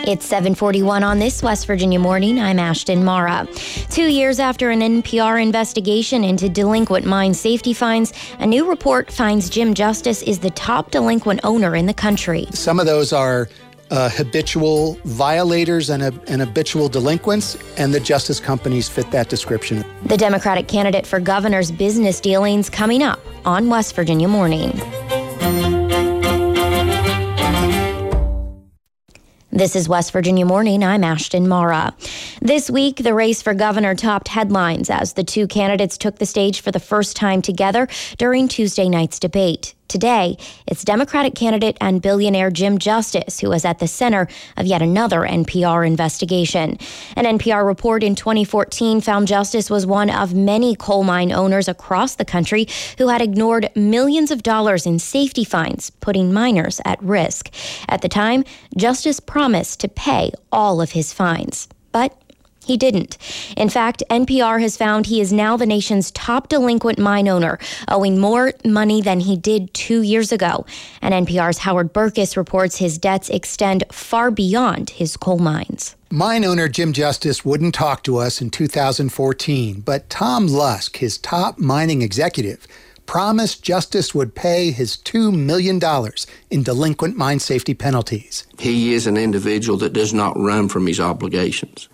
It's 7:41 on this West Virginia morning. I'm Ashton Mara. 2 years after an NPR investigation into delinquent mine safety fines, a new report finds Jim Justice is the top delinquent owner in the country. Some of those are habitual violators and habitual delinquents, and the Justice companies fit that description. The Democratic candidate for governor's business dealings coming up on West Virginia Morning. This is West Virginia Morning. I'm Ashton Mara. This week, the race for governor topped headlines as the two candidates took the stage for the first time together during Tuesday night's debate. Today, it's Democratic candidate and billionaire Jim Justice who was at the center of yet another NPR investigation. An NPR report in 2014 found Justice was one of many coal mine owners across the country who had ignored millions of dollars in safety fines, putting miners at risk. At the time, Justice promised to pay all of his fines, but he didn't. In fact, NPR has found he is now the nation's top delinquent mine owner, owing more money than he did 2 years ago. And NPR's Howard Burkus reports his debts extend far beyond his coal mines. Mine owner Jim Justice wouldn't talk to us in 2014, but Tom Lusk, his top mining executive, promised Justice would pay his $2 million in delinquent mine safety penalties. He is an individual that does not run from his obligations.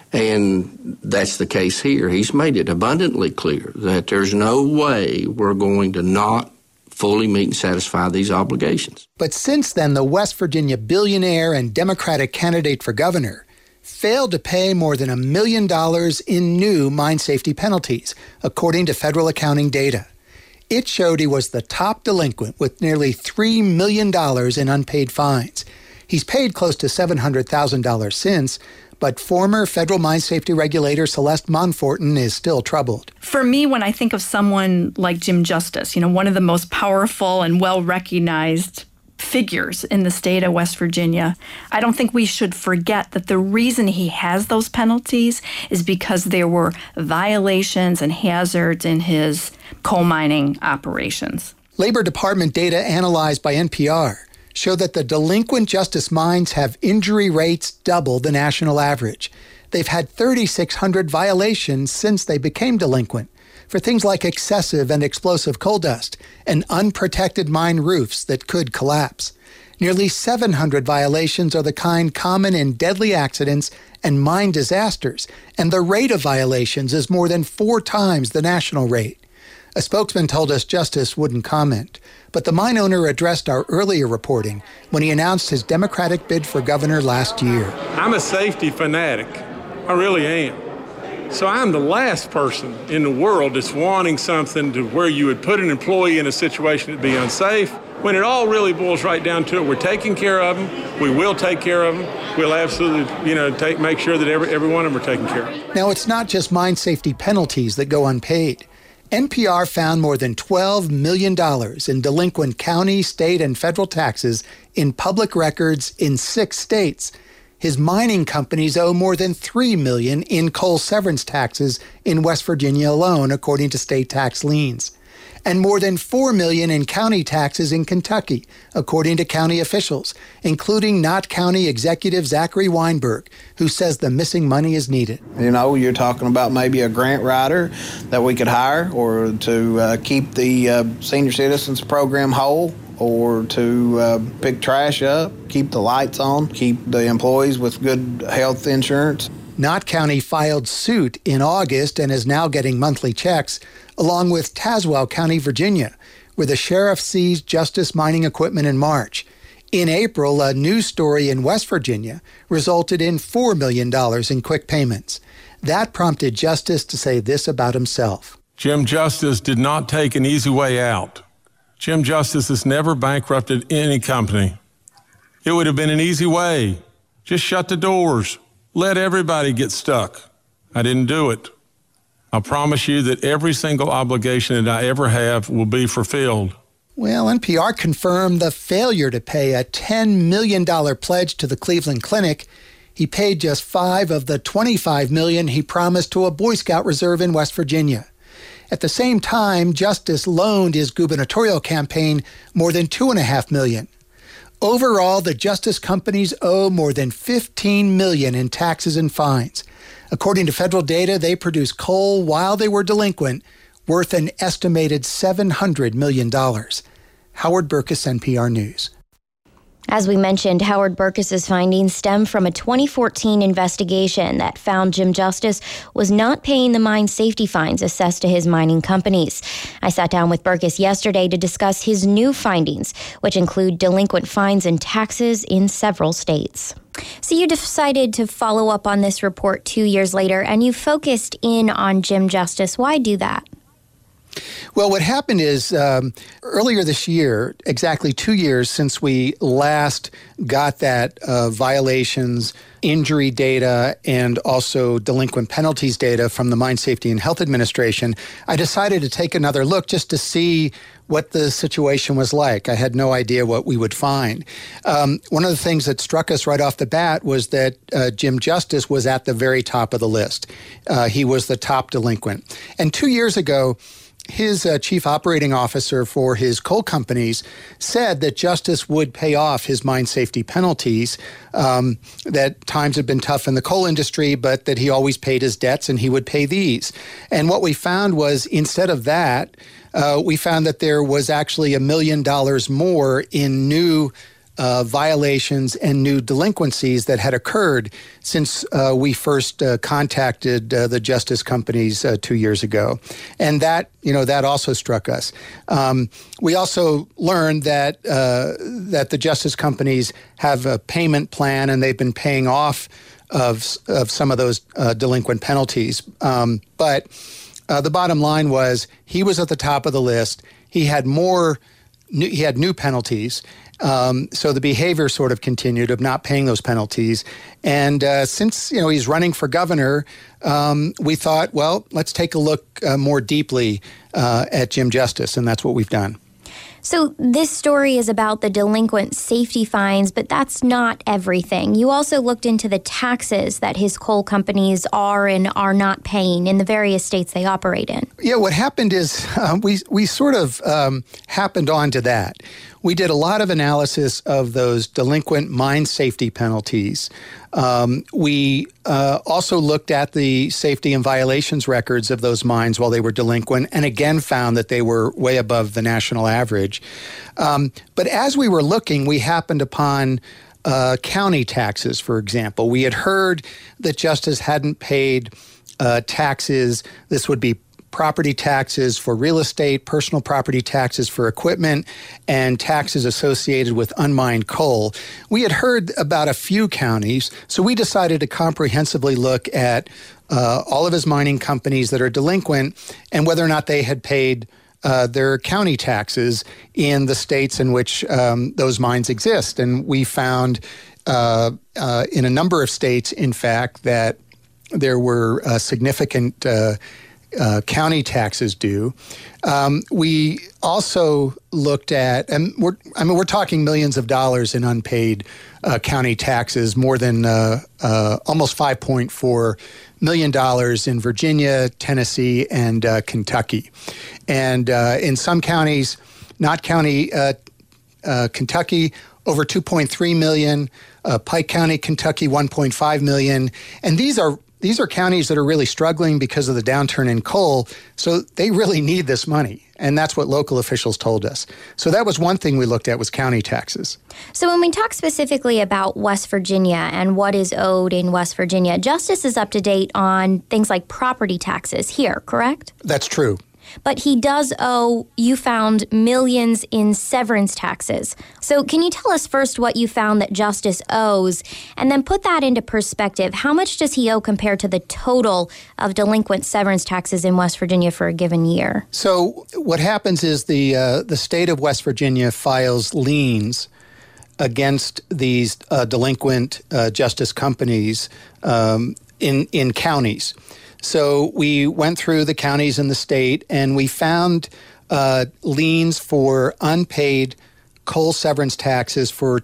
And that's the case here. He's made it abundantly clear that there's no way we're going to not fully meet and satisfy these obligations. But since then, the West Virginia billionaire and Democratic candidate for governor failed to pay more than $1 million in new mine safety penalties, according to federal accounting data. It showed he was the top delinquent with nearly $3 million in unpaid fines. He's paid close to $700,000 since, but former federal mine safety regulator Celeste Monforton is still troubled. For me, when I think of someone like Jim Justice, one of the most powerful and well-recognized figures in the state of West Virginia, I don't think we should forget that the reason he has those penalties is because there were violations and hazards in his coal mining operations. Labor Department data analyzed by NPR show that the delinquent Justice mines have injury rates double the national average. They've had 3,600 violations since they became delinquent for things like excessive and explosive coal dust and unprotected mine roofs that could collapse. Nearly 700 violations are the kind common in deadly accidents and mine disasters, and the rate of violations is more than 4 times the national rate. A spokesman told us Justice wouldn't comment, but the mine owner addressed our earlier reporting when he announced his Democratic bid for governor last year. I'm a safety fanatic. I really am. So I'm the last person in the world that's wanting something to where you would put an employee in a situation that'd be unsafe. When it all really boils right down to it, we're taking care of them. We will take care of them. We'll absolutely, make sure that every one of them are taken care of. Now, it's not just mine safety penalties that go unpaid. NPR found more than $12 million in delinquent county, state, and federal taxes in public records in 6 states. His mining companies owe more than $3 million in coal severance taxes in West Virginia alone, according to state tax liens, and more than $4 million in county taxes in Kentucky, according to county officials, including Knott County Executive Zachary Weinberg, who says the missing money is needed. You're talking about maybe a grant writer that we could hire, or to keep the senior citizens program whole, or to pick trash up, keep the lights on, keep the employees with good health insurance. Knott County filed suit in August and is now getting monthly checks, along with Tazewell County, Virginia, where the sheriff seized Justice mining equipment in March. In April, a news story in West Virginia resulted in $4 million in quick payments. That prompted Justice to say this about himself. Jim Justice did not take an easy way out. Jim Justice has never bankrupted any company. It would have been an easy way. Just shut the doors. Let everybody get stuck. I didn't do it. I promise you that every single obligation that I ever have will be fulfilled. Well, NPR confirmed the failure to pay a $10 million pledge to the Cleveland Clinic. He paid just $5 of the $25 million he promised to a Boy Scout reserve in West Virginia. At the same time, Justice loaned his gubernatorial campaign more than $2.5 million. Overall, the Justice companies owe more than $15 million in taxes and fines. According to federal data, they produced coal while they were delinquent, worth an estimated $700 million. Howard Burkus, NPR News. As we mentioned, Howard Burkus's findings stem from a 2014 investigation that found Jim Justice was not paying the mine safety fines assessed to his mining companies. I sat down with Burkus yesterday to discuss his new findings, which include delinquent fines and taxes in several states. So you decided to follow up on this report 2 years later, and you focused in on Jim Justice. Why do that? Well, what happened is earlier this year, exactly 2 years since we last got that violations, injury data, and also delinquent penalties data from the Mine Safety and Health Administration, I decided to take another look just to see what the situation was like. I had no idea what we would find. One of the things that struck us right off the bat was that Jim Justice was at the very top of the list. He was the top delinquent. And 2 years ago, his chief operating officer for his coal companies said that Justice would pay off his mine safety penalties, that times have been tough in the coal industry, but that he always paid his debts and he would pay these. And what we found was, instead of that, we found that there was actually $1 million more in new violations and new delinquencies that had occurred since we first contacted the Justice companies 2 years ago. And that also struck us. We also learned that the Justice companies have a payment plan, and they've been paying off of some of those delinquent penalties. But the bottom line was, he was at the top of the list. He had new penalties. So the behavior sort of continued of not paying those penalties. And since he's running for governor, we thought, well, let's take a look more deeply at Jim Justice, and that's what we've done. So this story is about the delinquent safety fines, but that's not everything. You also looked into the taxes that his coal companies are and are not paying in the various states they operate in. Yeah, what happened is we sort of happened onto that. We did a lot of analysis of those delinquent mine safety penalties. We also looked at the safety and violations records of those mines while they were delinquent, and again found that they were way above the national average. But as we were looking, we happened upon county taxes, for example. We had heard that Justice hadn't paid taxes. This would be property taxes for real estate, personal property taxes for equipment, and taxes associated with unmined coal. We had heard about a few counties, so we decided to comprehensively look at all of his mining companies that are delinquent and whether or not they had paid their county taxes in the states in which those mines exist. And we found in a number of states, in fact, that there were significant county taxes due. We also looked at, and we're talking millions of dollars in unpaid county taxes, more than almost $5.4 million in Virginia, Tennessee, and Kentucky. And in some counties, not county Kentucky, over $2.3 million, Pike County, Kentucky, $1.5 million. And these are counties that are really struggling because of the downturn in coal, so they really need this money. And that's what local officials told us. So that was one thing we looked at, was county taxes. So when we talk specifically about West Virginia and what is owed in West Virginia, Justice is up to date on things like property taxes here, correct? That's true. But he does owe, you found, millions in severance taxes. So can you tell us first what you found that Justice owes, and then put that into perspective? How much does he owe compared to the total of delinquent severance taxes in West Virginia for a given year? So what happens is the state of West Virginia files liens against these delinquent Justice companies in counties. So we went through the counties in the state, and we found liens for unpaid coal severance taxes for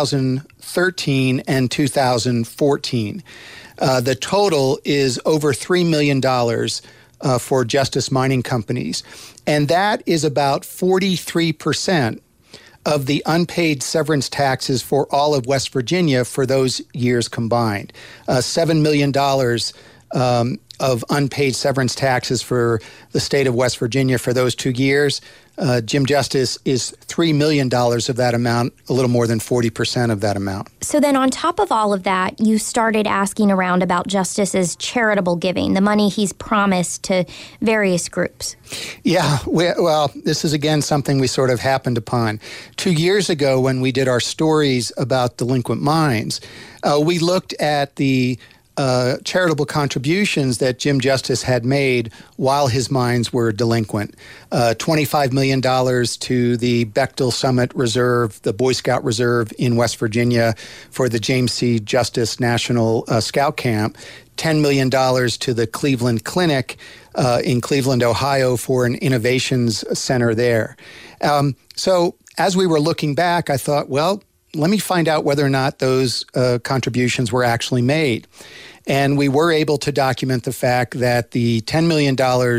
2013 and 2014. The total is over $3 million for Justice mining companies. And that is about 43% of the unpaid severance taxes for all of West Virginia for those years combined. $7 million of unpaid severance taxes for the state of West Virginia for those 2 years. Jim Justice is $3 million of that amount, a little more than 40% of that amount. So then on top of all of that, you started asking around about Justice's charitable giving, the money he's promised to various groups. Yeah, well, this is again something we sort of happened upon. 2 years ago when we did our stories about delinquent minds, we looked at the charitable contributions that Jim Justice had made while his mines were delinquent. $25 million to the Bechtel Summit Reserve, the Boy Scout Reserve in West Virginia for the James C. Justice National Scout Camp, $10 million to the Cleveland Clinic in Cleveland, Ohio for an innovations center there. So as we were looking back, I thought, well, let me find out whether or not those contributions were actually made. And we were able to document the fact that the $10 million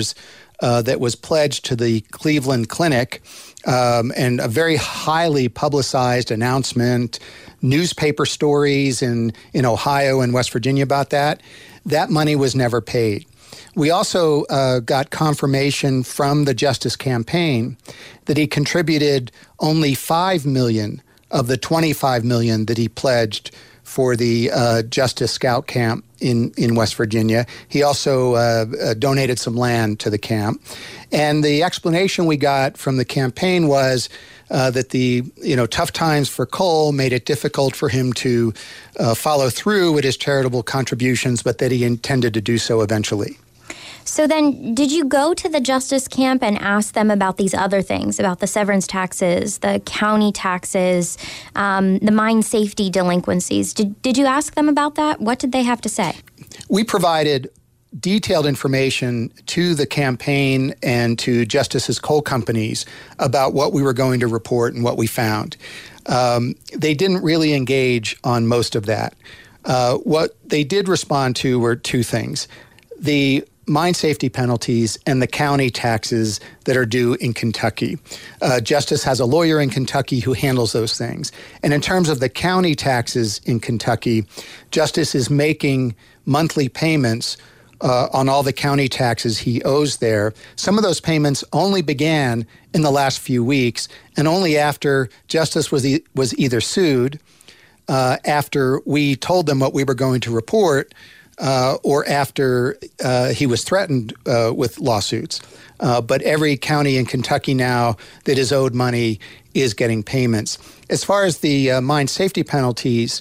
that was pledged to the Cleveland Clinic and a very highly publicized announcement, newspaper stories in Ohio and West Virginia about that money was never paid. We also got confirmation from the Justice Campaign that he contributed only $5 million of the $25 million that he pledged for the Justice Scout Camp in West Virginia. He also donated some land to the camp. And the explanation we got from the campaign was that the tough times for Cole made it difficult for him to follow through with his charitable contributions, but that he intended to do so eventually. So then, did you go to the Justice Camp and ask them about these other things, about the severance taxes, the county taxes, the mine safety delinquencies? Did you ask them about that? What did they have to say? We provided detailed information to the campaign and to Justice's coal companies about what we were going to report and what we found. They didn't really engage on most of that. What they did respond to were two things: the mine safety penalties and the county taxes that are due in Kentucky. Justice has a lawyer in Kentucky who handles those things. And in terms of the county taxes in Kentucky, Justice is making monthly payments on all the county taxes he owes there. Some of those payments only began in the last few weeks, and only after Justice was either sued, after we told them what we were going to report, or after he was threatened with lawsuits. But every county in Kentucky now that is owed money is getting payments. As far as the mine safety penalties,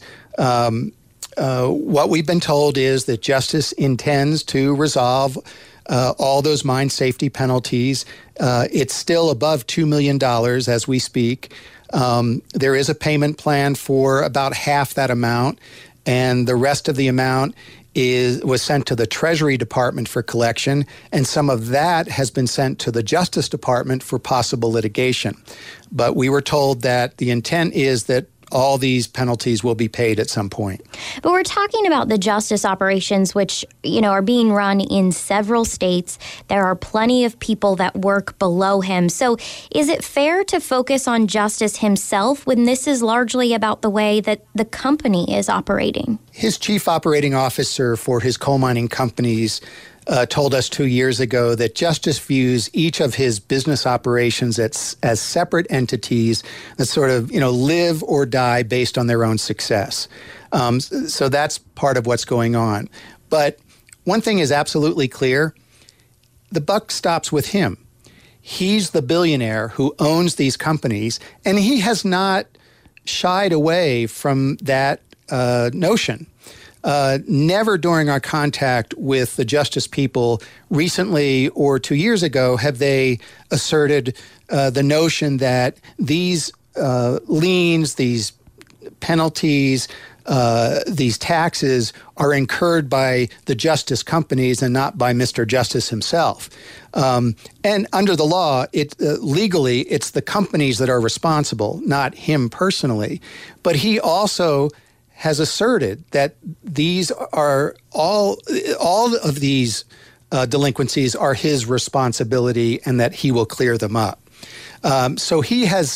what we've been told is that Justice intends to resolve all those mine safety penalties. It's still above $2 million as we speak. There is a payment plan for about half that amount, and the rest of the amount was sent to the Treasury Department for collection, and some of that has been sent to the Justice Department for possible litigation. But we were told that the intent is that all these penalties will be paid at some point. But we're talking about the justice operations, which, are being run in several states. There are plenty of people that work below him. So is it fair to focus on Justice himself when this is largely about the way that the company is operating? His chief operating officer for his coal mining companies told us 2 years ago that Justice views each of his business operations as separate entities that sort of, live or die based on their own success. So that's part of what's going on. But one thing is absolutely clear: the buck stops with him. He's the billionaire who owns these companies, and he has not shied away from that notion. Never during our contact with the Justice people recently or 2 years ago have they asserted the notion that these liens, these penalties, these taxes are incurred by the Justice companies and not by Mr. Justice himself. And under the law, legally, it's the companies that are responsible, not him personally. But he also has asserted that these are all of these delinquencies are his responsibility and that he will clear them up. So he has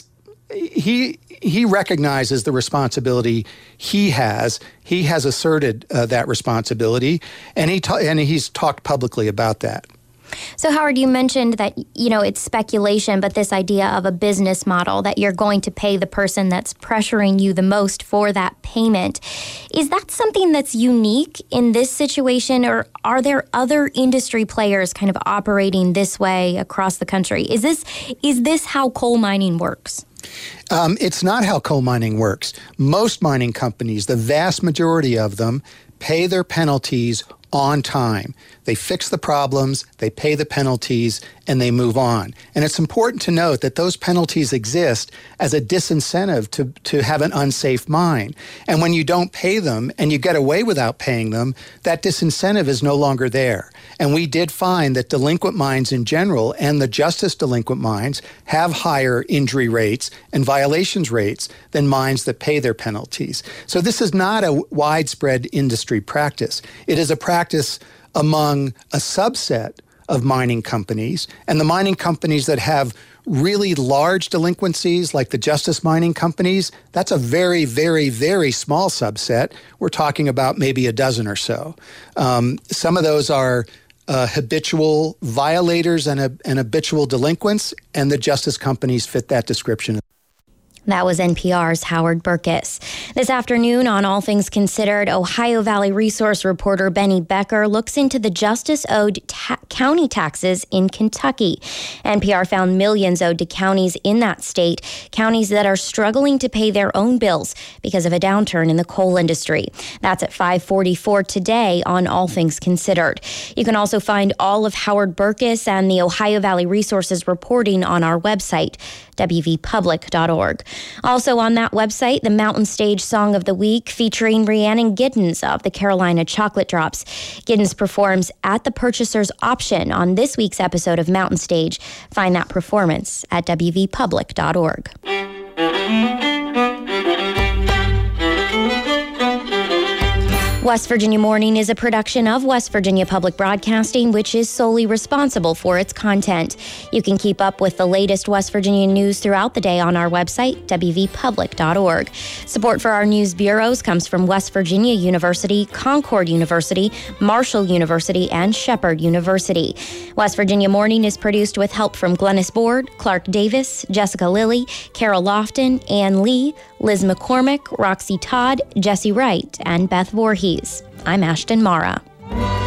he recognizes the responsibility he has. He has asserted that responsibility, and he's talked publicly about that. So, Howard, you mentioned that, it's speculation, but this idea of a business model that you're going to pay the person that's pressuring you the most for that payment. Is that something that's unique in this situation, or are there other industry players kind of operating this way across the country? Is this how coal mining works? It's not how coal mining works. Most mining companies, the vast majority of them, pay their penalties on time. They fix the problems, they pay the penalties, and they move on. And it's important to note that those penalties exist as a disincentive to have an unsafe mine. And when you don't pay them and you get away without paying them, that disincentive is no longer there. And we did find that delinquent mines in general and the justice delinquent mines have higher injury rates and violations rates than mines that pay their penalties. So this is not a widespread industry practice. It is a practice among a subset of mining companies, and the mining companies that have really large delinquencies, like the justice mining companies, that's a very, very, very small subset. We're talking about maybe a dozen or so. Some of those are habitual violators and habitual delinquents, and the justice companies fit that description. That was NPR's Howard Burkus. This afternoon on All Things Considered, Ohio Valley Resource reporter Benny Becker looks into the justice owed county taxes in Kentucky. NPR found millions owed to counties in that state, counties that are struggling to pay their own bills because of a downturn in the coal industry. That's at 5:44 today on All Things Considered. You can also find all of Howard Burkus and the Ohio Valley Resources reporting on our website, wvpublic.org. Also on that website, the Mountain Stage Song of the Week featuring Rhiannon Giddens of the Carolina Chocolate Drops. Giddens performs at the purchaser's option on this week's episode of Mountain Stage. Find that performance at wvpublic.org. West Virginia Morning is a production of West Virginia Public Broadcasting, which is solely responsible for its content. You can keep up with the latest West Virginia news throughout the day on our website, wvpublic.org. Support for our news bureaus comes from West Virginia University, Concord University, Marshall University, and Shepherd University. West Virginia Morning is produced with help from Glennis Board, Clark Davis, Jessica Lilly, Carol Lofton, Ann Lee, Liz McCormick, Roxy Todd, Jesse Wright, and Beth Voorhees. I'm Ashton Mara.